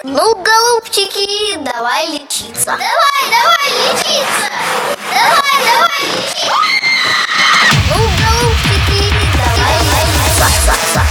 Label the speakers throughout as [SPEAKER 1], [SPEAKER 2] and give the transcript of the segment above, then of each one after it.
[SPEAKER 1] Ну, голубчики, давай лечиться.
[SPEAKER 2] Давай лечиться. Давай лечиться.
[SPEAKER 1] Ну, голубчики, давай лечиться.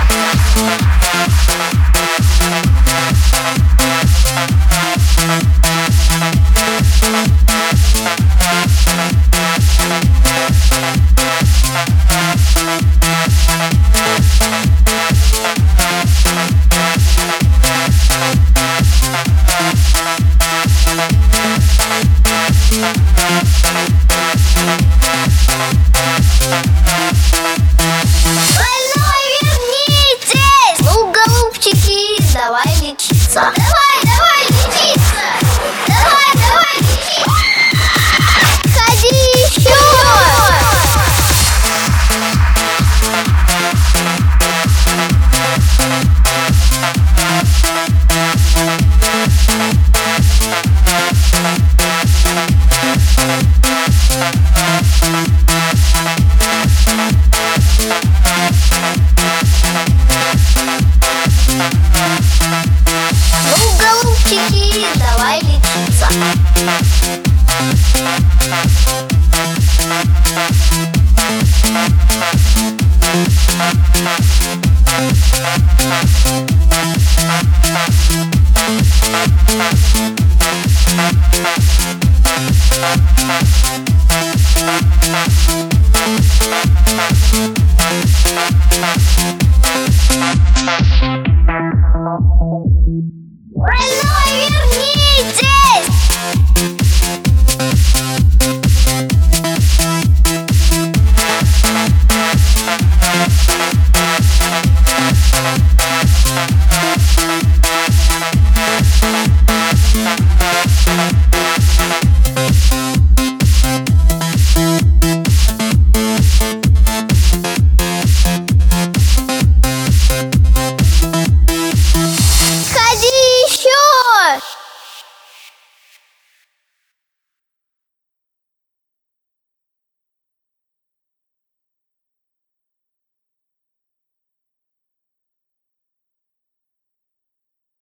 [SPEAKER 2] Больной, вернитесь.
[SPEAKER 1] Ну, голубчики, давай лечиться.
[SPEAKER 2] Давай лечиться. Давай лечиться.
[SPEAKER 1] Ходи еще. Ну, голубчики, давай лечиться.